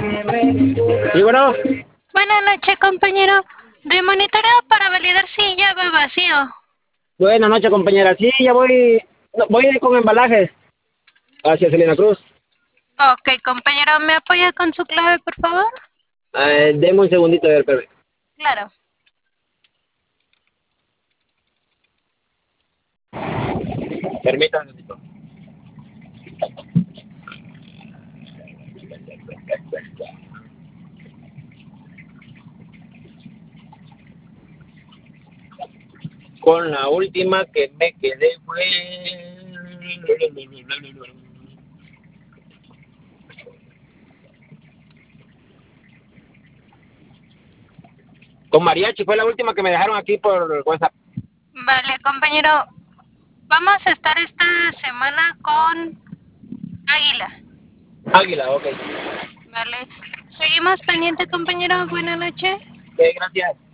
Y bueno, Buenas noches, compañero. De monitoreo para validar si ya va vacío. buenas noches, compañera. Sí, ya voy, no, voy con embalajes hacia Selena Cruz. Ok, compañero, ¿me apoya con su clave, por favor? Deme un segundito, a ver, espérame. Claro. Permítame un segundito. Con la última que me quedé fue... Con Mariachi, fue la última que me dejaron aquí por WhatsApp. Vale, compañero. Vamos a estar esta semana con Águila. Águila, ok. Vale. Seguimos pendiente, compañero. Buenas noches. Gracias.